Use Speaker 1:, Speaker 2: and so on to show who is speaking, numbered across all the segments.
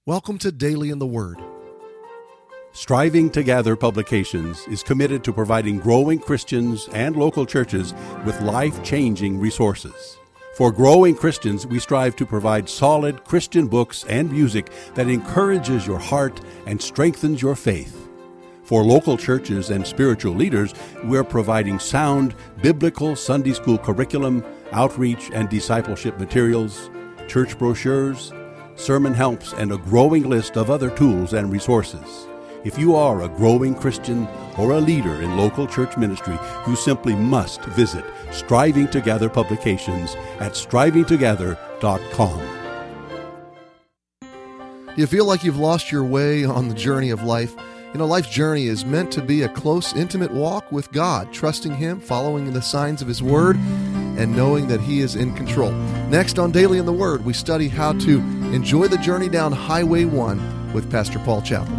Speaker 1: Welcome to Daily in the Word.
Speaker 2: Striving to Gather Publications is committed to providing growing Christians and local churches with life-changing resources. For growing Christians, we strive to provide solid Christian books and music that encourages your heart and strengthens your faith. For local churches and spiritual leaders, we're providing sound biblical Sunday school curriculum, outreach and discipleship materials, church brochures, sermon helps, and a growing list of other tools and resources. If you are a growing Christian or a leader in local church ministry, you simply must visit Striving to Gather Publications at strivingtogether.com.
Speaker 1: Do you feel like you've lost your way on the journey of life? You know, life's journey is meant to be a close, intimate walk with God, trusting Him, following the signs of His Word, and knowing that He is in control. Next on Daily in the Word, we study how to enjoy the journey down Highway 1 with Pastor Paul Chappell.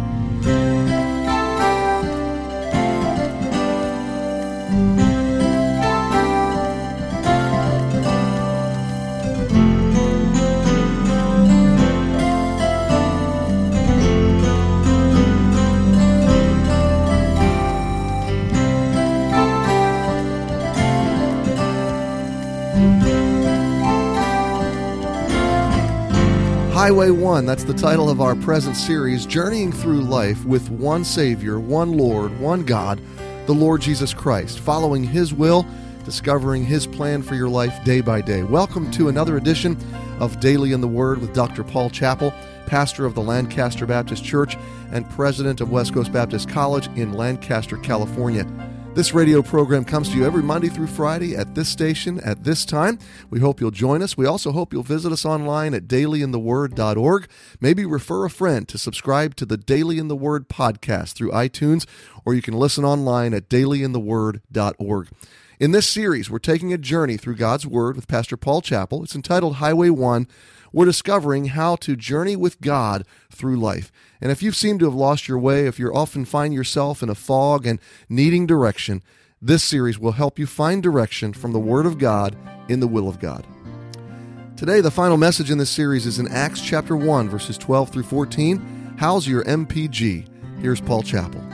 Speaker 1: Highway 1, that's the title of our present series, journeying through life with one Savior, one Lord, one God, the Lord Jesus Christ, following His will, discovering His plan for your life day by day. Welcome to another edition of Daily in the Word with Dr. Paul Chappell, pastor of the Lancaster Baptist Church and president of West Coast Baptist College in Lancaster, California. This radio program comes to you every Monday through Friday at this station at this time. We hope you'll join us. We also hope you'll visit us online at dailyintheword.org. Maybe refer a friend to subscribe to the Daily in the Word podcast through iTunes, or you can listen online at dailyintheword.org. In this series, we're taking a journey through God's Word with Pastor Paul Chappell. It's entitled Highway 1. We're discovering how to journey with God through life. And if you seem to have lost your way, if you often find yourself in a fog and needing direction, this series will help you find direction from the Word of God in the will of God. Today, the final message in this series is in Acts chapter 1, verses 12 through 14. How's your MPG? Here's Paul Chappell.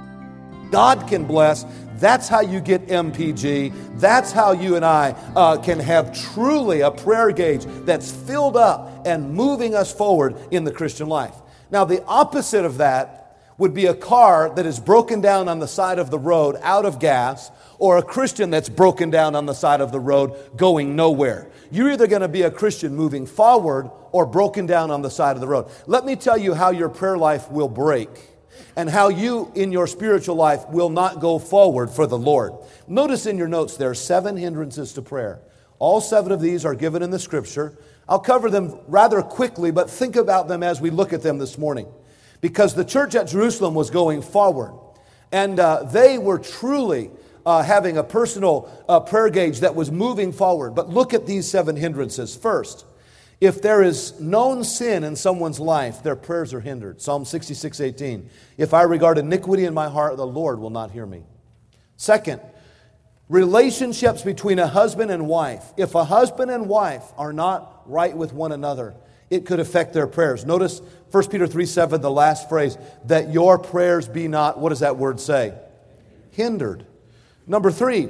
Speaker 3: God can bless. That's how you get MPG. That's how you and I can have truly a prayer gauge that's filled up and moving us forward in the Christian life. Now, the opposite of that would be a car that is broken down on the side of the road out of gas, or a Christian that's broken down on the side of the road going nowhere. You're either going to be a Christian moving forward or broken down on the side of the road. Let me tell you how your prayer life will break and how you in your spiritual life will not go forward for the Lord. Notice in your notes there are 7 hindrances to prayer. All 7 of these are given in the Scripture. I'll cover them rather quickly, but think about them as we look at them this morning. Because the church at Jerusalem was going forward, and they were truly having a personal prayer gauge that was moving forward. But look at these 7 hindrances. First, if there is known sin in someone's life, their prayers are hindered. Psalm 66:18. If I regard iniquity in my heart, the Lord will not hear me. Second, relationships between a husband and wife. If a husband and wife are not right with one another, it could affect their prayers. Notice 1 Peter 3:7, the last phrase, that your prayers be not, what does that word say? Hindered. Number 3,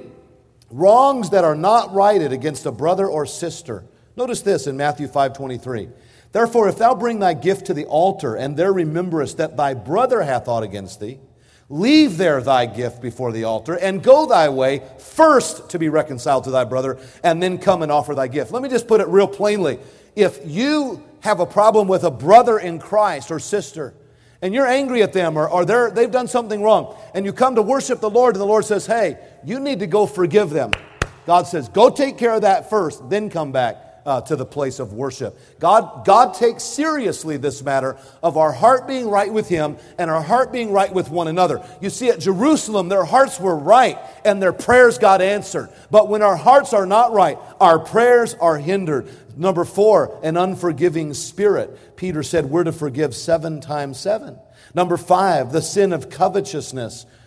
Speaker 3: wrongs that are not righted against a brother or sister. Notice this in Matthew 5:23. Therefore, if thou bring thy gift to the altar, and there rememberest that thy brother hath aught against thee, leave there thy gift before the altar, and go thy way, first to be reconciled to thy brother, and then come and offer thy gift. Let me just put it real plainly. If you have a problem with a brother in Christ or sister, and you're angry at them, or they've done something wrong, and you come to worship the Lord, and the Lord says, hey, you need to go forgive them. God says, go take care of that first, then come back to the place of worship. God takes seriously this matter of our heart being right with Him and our heart being right with one another. You see, at Jerusalem, their hearts were right and their prayers got answered. But when our hearts are not right, our prayers are hindered. Number 4, an unforgiving spirit. Peter said we're to forgive 7 times 7. Number 5, the sin of covetousness.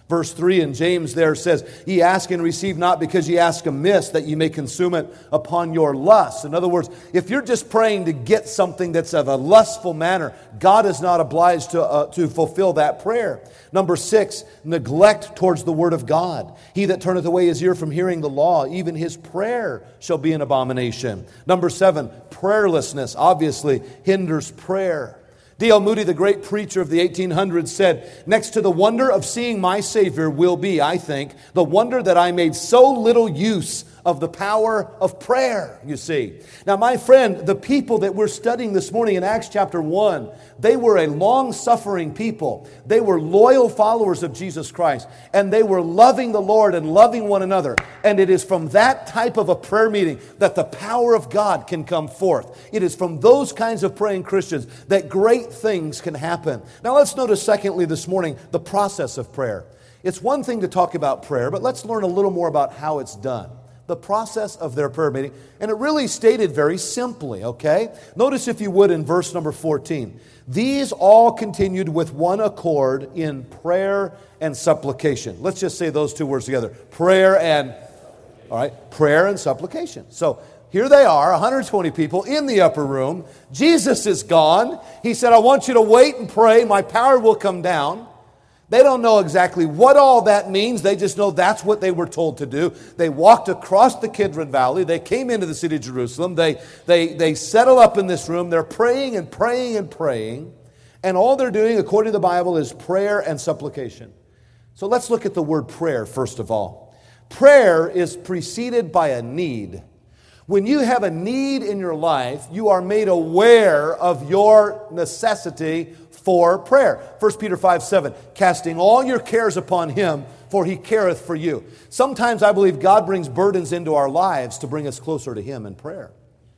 Speaker 3: Verse 3 in James there says, ye ask and receive not because ye ask amiss, that ye may consume it upon your lust. In other words, if you're just praying to get something that's of a lustful manner, God is not obliged to fulfill that prayer. Number 6, neglect towards the word of God. He that turneth away his ear from hearing the law, even his prayer shall be an abomination. Number 7, prayerlessness obviously hinders prayer. D.L. Moody, the great preacher of the 1800s, said, next to the wonder of seeing my Savior will be, I think, the wonder that I made so little use of the power of prayer, you see. Now, my friend, the people that we're studying this morning in Acts chapter 1, they were a long-suffering people. They were loyal followers of Jesus Christ, and they were loving the Lord and loving one another. And it is from that type of a prayer meeting that the power of God can come forth. It is from those kinds of praying Christians that great things can happen. Now, let's notice, secondly, this morning, the process of prayer. It's one thing to talk about prayer, but let's learn a little more about how it's done. The process of their prayer meeting. And it really stated very simply, okay? Notice, if you would, in verse number 14. These all continued with one accord in prayer and supplication. Let's just say those two words together. Prayer and supplication. So here they are, 120 people in the upper room. Jesus is gone. He said, I want you to wait and pray. My power will come down. They don't know exactly what all that means. They just know that's what they were told to do. They walked across the Kidron Valley. They came into the city of Jerusalem. They settle up in this room. They're praying and praying and praying. And all they're doing, according to the Bible, is prayer and supplication. So let's look at the word prayer, first of all. Prayer is preceded by a need. When you have a need in your life, you are made aware of your necessity for prayer. 1 Peter 5:7, casting all your cares upon Him, for He careth for you. Sometimes I believe God brings burdens into our lives to bring us closer to Him in prayer.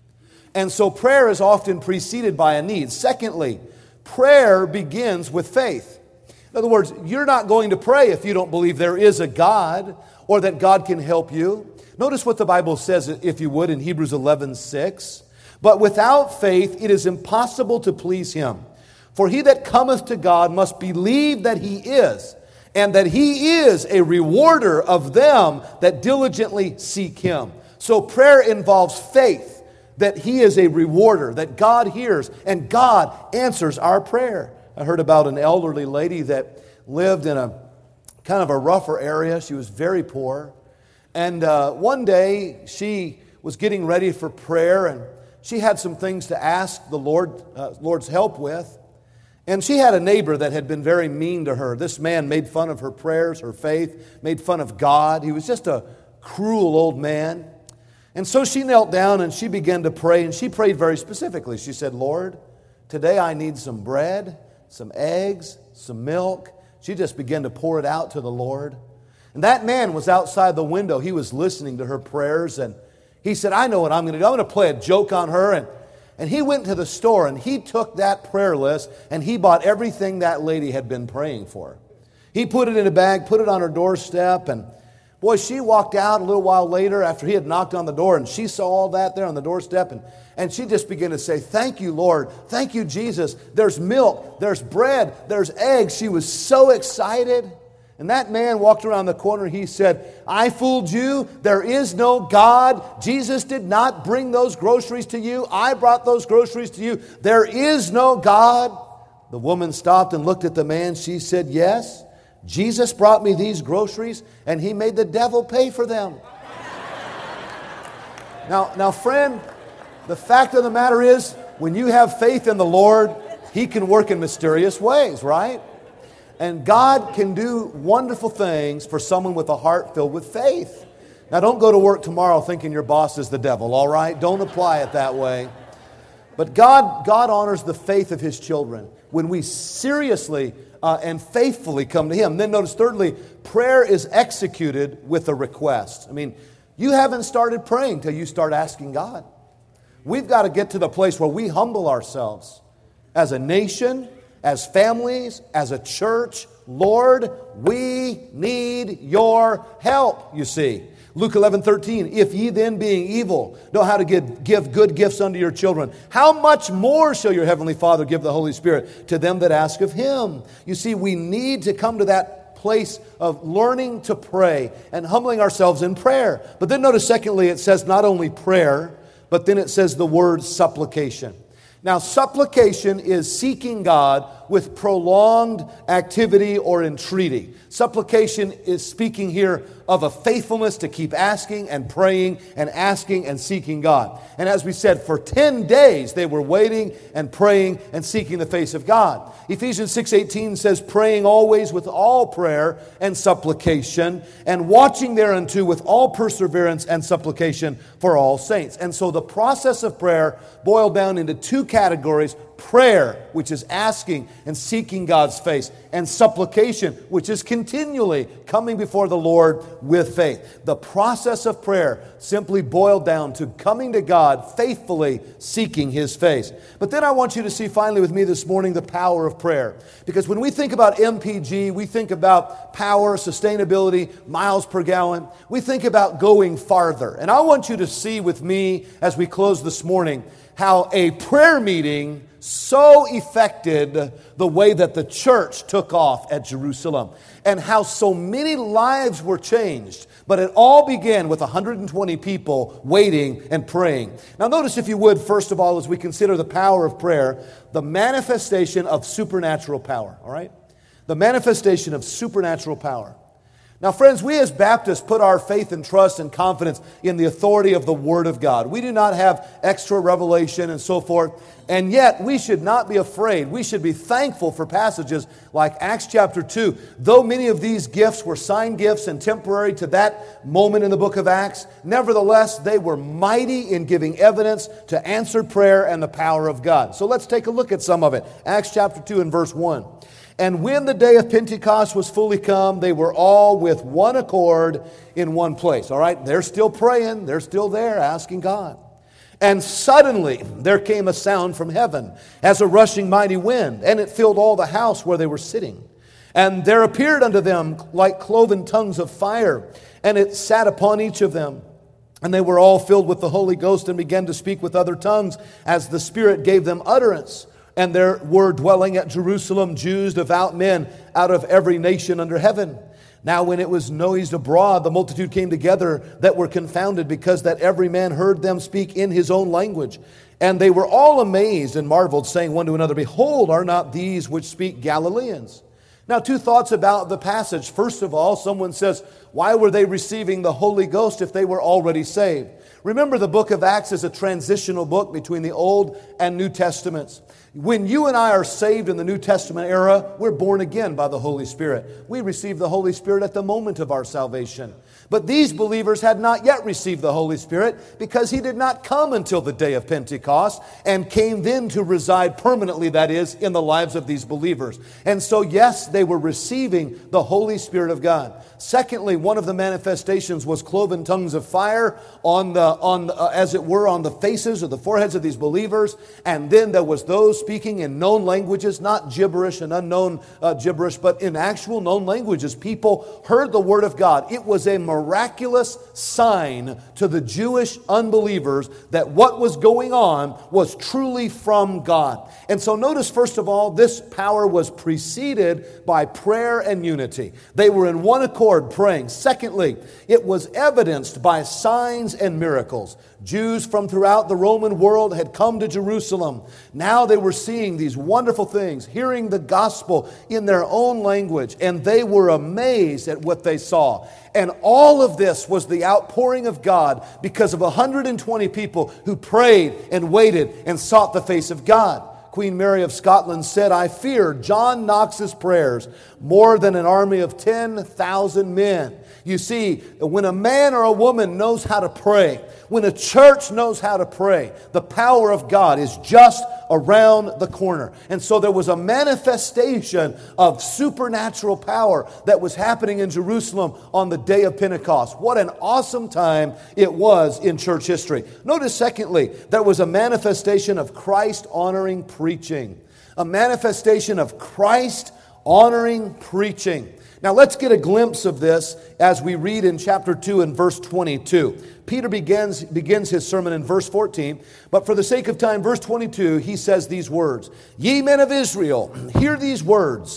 Speaker 3: And so prayer is often preceded by a need. Secondly, prayer begins with faith. In other words, you're not going to pray if you don't believe there is a God or that God can help you. Notice what the Bible says, if you would, in Hebrews 11:6. But without faith it is impossible to please Him. For he that cometh to God must believe that He is, and that He is a rewarder of them that diligently seek Him. So prayer involves faith that He is a rewarder, that God hears, and God answers our prayer. I heard about an elderly lady that lived in a kind of a rougher area. She was very poor. And one day she was getting ready for prayer, and she had some things to ask the Lord's help with. And she had a neighbor that had been very mean to her. This man made fun of her prayers, her faith, made fun of God. He was just a cruel old man. And so she knelt down and she began to pray, and she prayed very specifically. She said, Lord, today I need some bread, some eggs, some milk. She just began to pour it out to the Lord. And that man was outside the window. He was listening to her prayers, and he said, I know what I'm going to do. I'm going to play a joke on her. And he went to the store and he took that prayer list and he bought everything that lady had been praying for. He put it in a bag, put it on her doorstep, and boy, she walked out a little while later after he had knocked on the door, and she saw all that there on the doorstep, and she just began to say, thank you, Lord. Thank you, Jesus. There's milk, there's bread, there's eggs. She was so excited. And that man walked around the corner. He said, I fooled you. There is no God. Jesus did not bring those groceries to you. I brought those groceries to you. There is no God. The woman stopped and looked at the man. She said, yes, Jesus brought me these groceries, and He made the devil pay for them. Now, friend, the fact of the matter is, when you have faith in the Lord, He can work in mysterious ways, right? And God can do wonderful things for someone with a heart filled with faith. Now, don't go to work tomorrow thinking your boss is the devil, all right? Don't apply it that way. But God honors the faith of His children when we seriously and faithfully come to Him. Then notice, thirdly, prayer is executed with a request. I mean, you haven't started praying till you start asking God. We've got to get to the place where we humble ourselves as a nation, as families, as a church. Lord, we need your help, you see. Luke 11:13, if ye then being evil know how to give good gifts unto your children, how much more shall your heavenly Father give the Holy Spirit to them that ask of Him? You see, we need to come to that place of learning to pray and humbling ourselves in prayer. But then notice secondly, it says not only prayer, but then it says the word supplication. Now, supplication is seeking God with prolonged activity or entreaty. Supplication is speaking here of a faithfulness to keep asking and praying and asking and seeking God. And as we said, for 10 days they were waiting and praying and seeking the face of God. Ephesians 6:18 says, praying always with all prayer and supplication, and watching thereunto with all perseverance and supplication for all saints. And so the process of prayer boiled down into two categories: prayer, which is asking and seeking God's face, and supplication, which is continually coming before the Lord with faith. The process of prayer simply boiled down to coming to God faithfully seeking His face. But then I want you to see finally with me this morning the power of prayer. Because when we think about MPG, we think about power, sustainability, miles per gallon. We think about going farther. And I want you to see with me as we close this morning how a prayer meeting so affected the way that the church took off at Jerusalem, and how so many lives were changed. But it all began with 120 people waiting and praying. Now notice, if you would, first of all, as we consider the power of prayer, the manifestation of supernatural power, all right? The manifestation of supernatural power. Now, friends, we as Baptists put our faith and trust and confidence in the authority of the Word of God. We do not have extra revelation and so forth. And yet, we should not be afraid. We should be thankful for passages like Acts chapter 2. Though many of these gifts were sign gifts and temporary to that moment in the book of Acts, nevertheless, they were mighty in giving evidence to answered prayer and the power of God. So let's take a look at some of it. Acts chapter 2 and verse 1. And when the day of Pentecost was fully come, they were all with one accord in one place. All right, they're still praying. They're still there asking God. And suddenly there came a sound from heaven as a rushing mighty wind, and it filled all the house where they were sitting. And there appeared unto them like cloven tongues of fire, and it sat upon each of them. And they were all filled with the Holy Ghost and began to speak with other tongues as the Spirit gave them utterance. And there were dwelling at Jerusalem Jews, devout men, out of every nation under heaven. Now when it was noised abroad, the multitude came together that were confounded, because that every man heard them speak in his own language. And they were all amazed and marveled, saying one to another, Behold, are not these which speak Galileans? Now, two thoughts about the passage. First of all, someone says, why were they receiving the Holy Ghost if they were already saved? Remember, the book of Acts is a transitional book between the Old and New Testaments. When you and I are saved in the New Testament era, we're born again by the Holy Spirit. We receive the Holy Spirit at the moment of our salvation. But these believers had not yet received the Holy Spirit, because He did not come until the day of Pentecost, and came then to reside permanently, that is, in the lives of these believers. And so, yes, they were receiving the Holy Spirit of God. Secondly, one of the manifestations was cloven tongues of fire on the faces or the foreheads of these believers. And then there was those speaking in known languages, not gibberish and unknown gibberish, but in actual known languages. People heard the Word of God. It was a miraculous sign to the Jewish unbelievers that what was going on was truly from God. And so notice, first of all, this power was preceded by prayer and unity. They were in one accord praying. Secondly, it was evidenced by signs and miracles. Jews from throughout the Roman world had come to Jerusalem. Now they were seeing these wonderful things, hearing the gospel in their own language, and they were amazed at what they saw. And all of this was the outpouring of God because of 120 people who prayed and waited and sought the face of God. Queen Mary of Scotland said, I fear John Knox's prayers more than an army of 10,000 men. You see, when a man or a woman knows how to pray, when a church knows how to pray, the power of God is just around the corner. And so there was a manifestation of supernatural power that was happening in Jerusalem on the day of Pentecost. What an awesome time it was in church history. Notice, secondly, there was a manifestation of Christ-honoring preaching. A manifestation of Christ-honoring preaching. Now let's get a glimpse of this as we read in chapter 2 and verse 22. Peter begins his sermon in verse 14, but for the sake of time, verse 22, he says these words, Ye men of Israel, hear these words.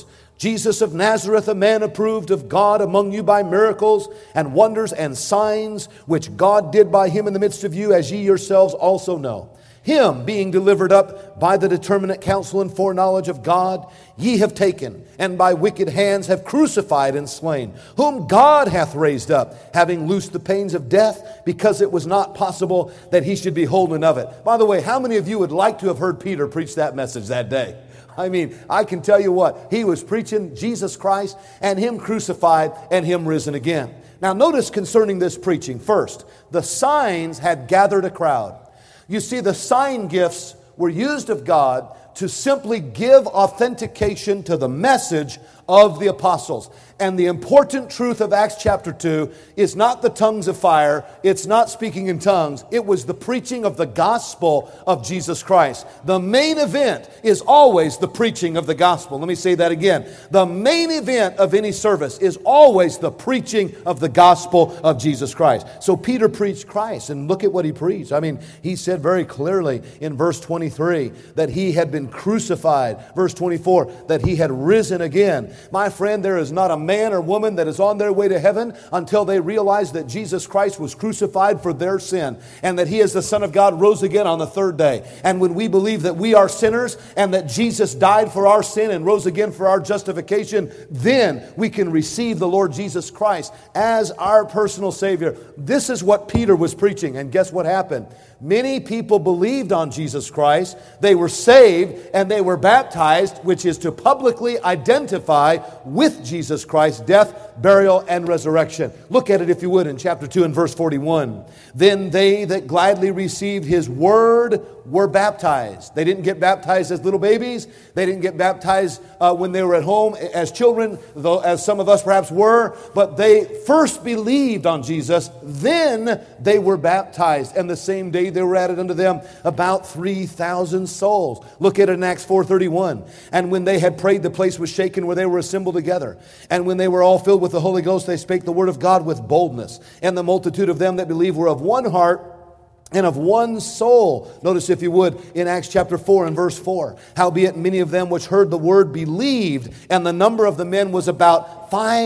Speaker 3: Jesus of Nazareth, a man approved of God among you by miracles and wonders and signs, which God did by him in the midst of you, as ye yourselves also know. Him being delivered up by the determinate counsel and foreknowledge of God, ye have taken, and by wicked hands have crucified and slain, whom God hath raised up, having loosed the pains of death, because it was not possible that he should be holden of it. By the way, how many of you would like to have heard Peter preach that message that day? I mean, I can tell you what, he was preaching Jesus Christ and him crucified and him risen again. Now notice concerning this preaching, first, the signs had gathered a crowd. You see, the sign gifts were used of God to simply give authentication to the message of the apostles. And the important truth of Acts chapter 2 is not the tongues of fire, it's not speaking in tongues, it was the preaching of the gospel of Jesus Christ. The main event is always the preaching of the gospel. Let me say that again. The main event of any service is always the preaching of the gospel of Jesus Christ. So Peter preached Christ, and look at what he preached. I mean, he said very clearly in verse 23 that he had been crucified. Verse 24, that he had risen again. My friend, there is not a man or woman that is on their way to heaven until they realize that Jesus Christ was crucified for their sin and that he is the Son of God, rose again on the third day. And when we believe that we are sinners and that Jesus died for our sin and rose again for our justification, then we can receive the Lord Jesus Christ as our personal Savior. This is what Peter was preaching. And guess what happened? Many people believed on Jesus Christ. They were saved and they were baptized, which is to publicly identify with Jesus Christ's death, burial, and resurrection. Look at it, if you would, in chapter 2 and verse 41. Then they that gladly received his word were baptized. They didn't get baptized as little babies. They didn't get baptized when they were at home as children, though as some of us perhaps were. But they first believed on Jesus, then they were baptized. And the same day there were added unto them about 3,000 souls. Look at it in Acts 4:31. And when they had prayed, the place was shaken where they were assembled together. And when they were all filled with the Holy Ghost, they spake the word of God with boldness. And the multitude of them that believed were of one heart and of one soul. Notice, if you would, in Acts chapter 4 and verse 4. Howbeit many of them which heard the word believed, and the number of the men was about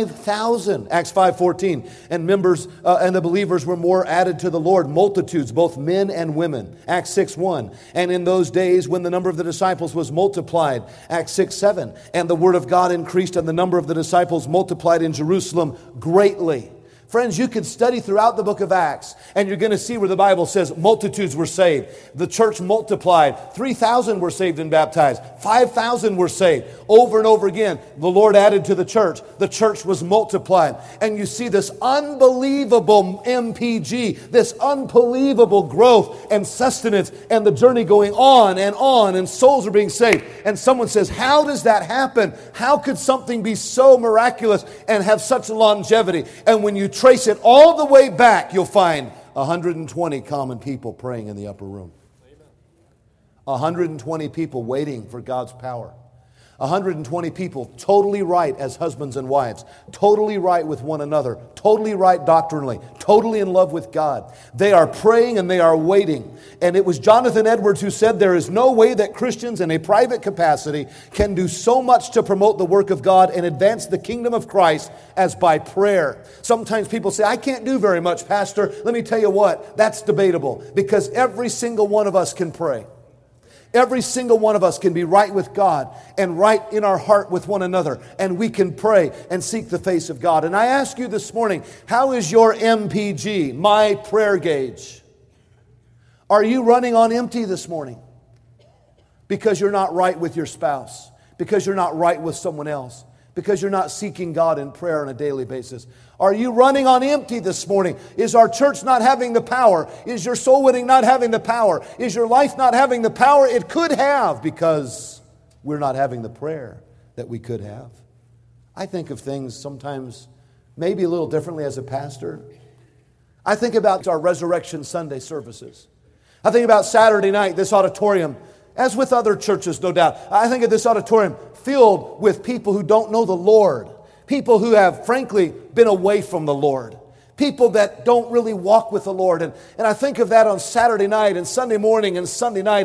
Speaker 3: 5,000. Acts 5:14. And members and the believers were more added to the Lord, multitudes, both men and women. Acts 6:1. And in those days when the number of the disciples was multiplied. Acts 6:7. And the word of God increased, and the number of the disciples multiplied in Jerusalem greatly. Friends, you can study throughout the book of Acts, and you're going to see where the Bible says multitudes were saved. The church multiplied. 3,000 were saved and baptized. 5,000 were saved. Over and over again, the Lord added to the church. The church was multiplied. And you see this unbelievable MPG, this unbelievable growth and sustenance, and the journey going on, and souls are being saved. And someone says, how does that happen? How could something be so miraculous and have such longevity? And when you trace it all the way back, you'll find 120 common people praying in the upper room. 120 people waiting for God's power. 120 people totally right as husbands and wives, totally right with one another, totally right doctrinally, totally in love with God. They are praying and they are waiting. And it was Jonathan Edwards who said there is no way that Christians in a private capacity can do so much to promote the work of God and advance the kingdom of Christ as by prayer. Sometimes people say, I can't do very much, Pastor. Let me tell you what, that's debatable, because every single one of us can pray. Every single one of us can be right with God and right in our heart with one another. And we can pray and seek the face of God. And I ask you this morning, how is your MPG, my prayer gauge? Are you running on empty this morning? Because you're not right with your spouse. Because you're not right with someone else. Because you're not seeking God in prayer on a daily basis. Are you running on empty this morning? Is our church not having the power? Is your soul winning not having the power? Is your life not having the power it could have, because we're not having the prayer that we could have? I think of things sometimes maybe a little differently as a pastor. I think about our Resurrection Sunday services. I think about Saturday night, this auditorium, as with other churches, no doubt. I think of this auditorium filled with people who don't know the Lord. People who have, frankly, been away from the Lord. People that don't really walk with the Lord. And I think of that on Saturday night and Sunday morning and Sunday night.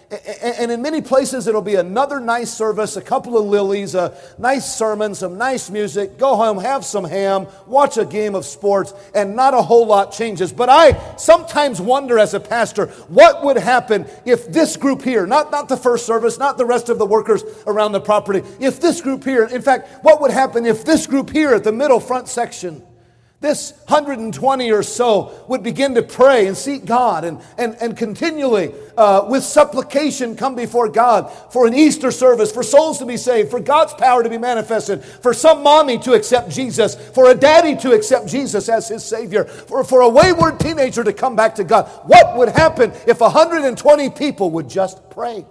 Speaker 3: And in many places, it'll be another nice service, a couple of lilies, a nice sermon, some nice music, go home, have some ham, watch a game of sports, and not a whole lot changes. But I sometimes wonder as a pastor, what would happen if this group here, not the first service, not the rest of the workers around the property, if this group here, in fact, what would happen if this group here at the middle front section, this 120 or so would begin to pray and seek God and continually with supplication come before God for an Easter service, for souls to be saved, for God's power to be manifested, for some mommy to accept Jesus, for a daddy to accept Jesus as his Savior, for a wayward teenager to come back to God. What would happen if 120 people would just pray?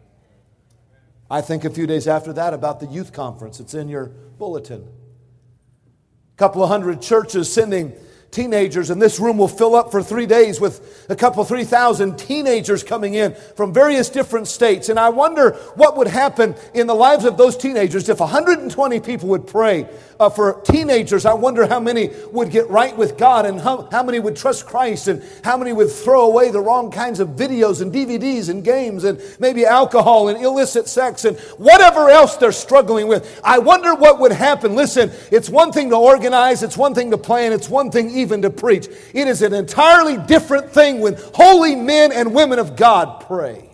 Speaker 3: I think a few days after that about the youth conference. It's in your bulletin. Couple of hundred churches sending teenagers, and this room will fill up for 3 days with a couple, 3,000 teenagers coming in from various different states. And I wonder what would happen in the lives of those teenagers if 120 people would pray for teenagers. I wonder how many would get right with God, and how many would trust Christ, and how many would throw away the wrong kinds of videos and DVDs and games and maybe alcohol and illicit sex and whatever else they're struggling with. I wonder what would happen. Listen, it's one thing to organize, it's one thing to plan, it's one thing even to preach. It is an entirely different thing when holy men and women of God pray.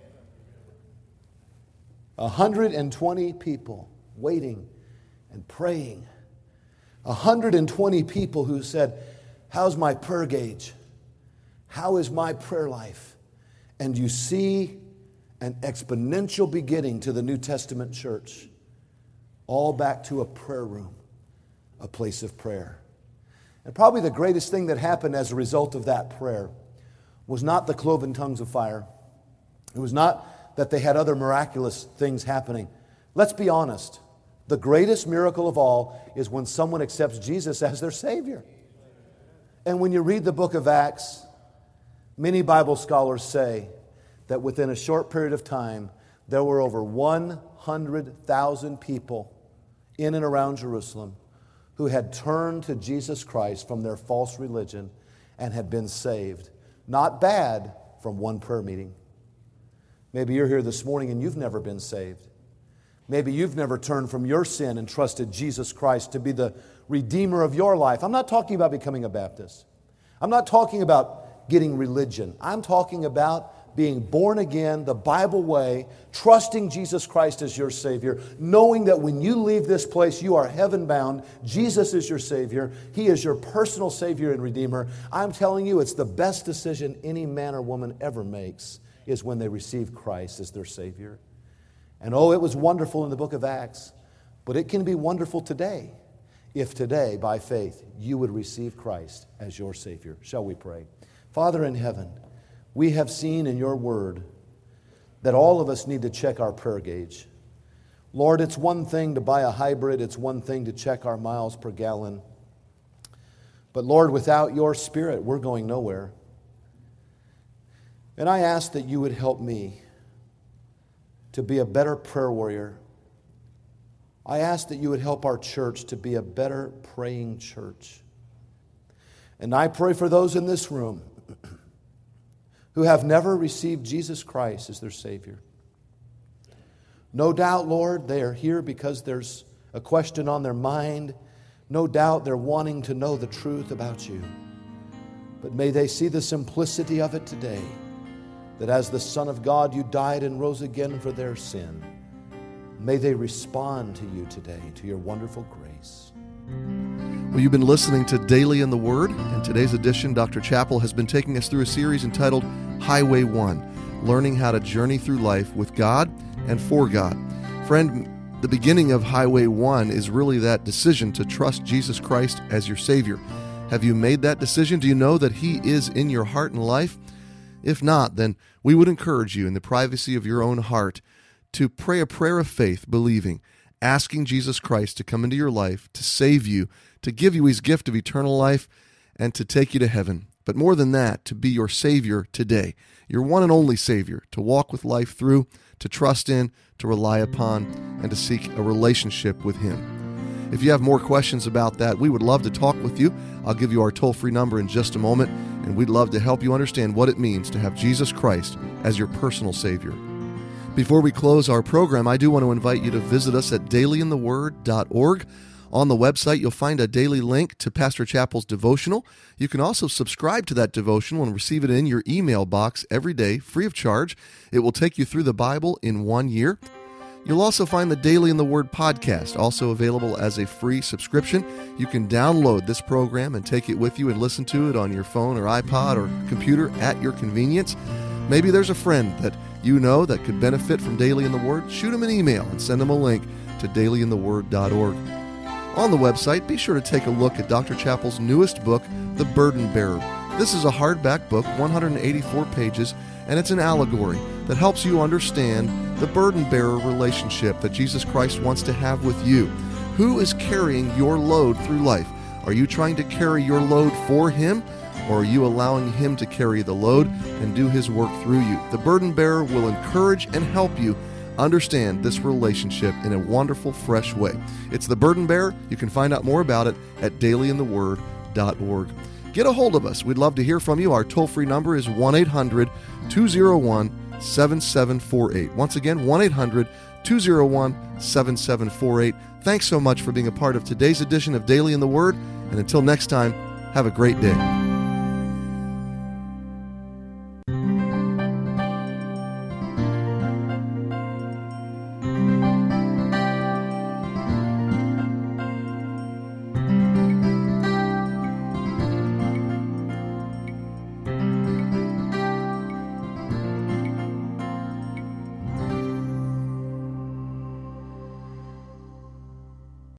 Speaker 3: 120 people waiting and praying. 120 people who said, how's my prayer gauge? How is my prayer life? And you see an exponential beginning to the New Testament church. All back to a prayer room, a place of prayer. And probably the greatest thing that happened as a result of that prayer was not the cloven tongues of fire. It was not that they had other miraculous things happening. Let's be honest. The greatest miracle of all is when someone accepts Jesus as their Savior. And when you read the book of Acts, many Bible scholars say that within a short period of time, there were over 100,000 people in and around Jerusalem who had turned to Jesus Christ from their false religion and had been saved. Not bad from one prayer meeting. Maybe you're here this morning and you've never been saved. Maybe you've never turned from your sin and trusted Jesus Christ to be the Redeemer of your life. I'm not talking about becoming a Baptist. I'm not talking about getting religion. I'm talking about being born again, the Bible way, trusting Jesus Christ as your Savior, knowing that when you leave this place, you are heaven-bound. Jesus is your Savior. He is your personal Savior and Redeemer. I'm telling you, it's the best decision any man or woman ever makes is when they receive Christ as their Savior. And oh, it was wonderful in the book of Acts, but it can be wonderful today if today, by faith, you would receive Christ as your Savior. Shall we pray? Father in heaven, we have seen in your word that all of us need to check our prayer gauge. Lord, it's one thing to buy a hybrid. It's one thing to check our miles per gallon. But Lord, without your Spirit, we're going nowhere. And I ask that you would help me to be a better prayer warrior. I ask that you would help our church to be a better praying church. And I pray for those in this room who have never received Jesus Christ as their Savior. No doubt, Lord, they are here because there's a question on their mind. No doubt they're wanting to know the truth about you. But may they see the simplicity of it today, that as the Son of God, you died and rose again for their sin. May they respond to you today, to your wonderful grace.
Speaker 1: Well, you've been listening to Daily in the Word. In today's edition, Dr. Chappell has been taking us through a series entitled Highway 1, Learning How to Journey Through Life with God and for God. Friend, the beginning of Highway 1 is really that decision to trust Jesus Christ as your Savior. Have you made that decision? Do you know that He is in your heart and life? If not, then we would encourage you in the privacy of your own heart to pray a prayer of faith, believing, asking Jesus Christ to come into your life, to save you, to give you His gift of eternal life, and to take you to heaven. But more than that, to be your Savior today, your one and only Savior, to walk with life through, to trust in, to rely upon, and to seek a relationship with Him. If you have more questions about that, we would love to talk with you. I'll give you our toll-free number in just a moment. and we'd love to help you understand what it means to have Jesus Christ as your personal Savior. Before we close our program, I do want to invite you to visit us at dailyintheword.org. On the website, you'll find a daily link to Pastor Chappell's devotional. You can also subscribe to that devotional and receive it in your email box every day, free of charge. It will take you through the Bible in 1 year. You'll also find the Daily in the Word podcast, also available as a free subscription. You can download this program and take it with you and listen to it on your phone or iPod or computer at your convenience. Maybe there's a friend that you know that could benefit from Daily in the Word. Shoot them an email and send them a link to dailyintheword.org. On the website, be sure to take a look at Dr. Chappell's newest book, The Burden Bearer. This is a hardback book, 184 pages, and it's an allegory that helps you understand the burden bearer relationship that Jesus Christ wants to have with you. Who is carrying your load through life? Are you trying to carry your load for Him, or are you allowing Him to carry the load and do His work through you? The burden bearer will encourage and help you understand this relationship in a wonderful, fresh way. It's The Burden Bearer. You can find out more about it at dailyintheword.org. Get a hold of us. We'd love to hear from you. Our toll-free number is 1-800-201-7748. Once again, 1-800-201-7748. Thanks so much for being a part of today's edition of Daily in the Word. And until next time, have a great day.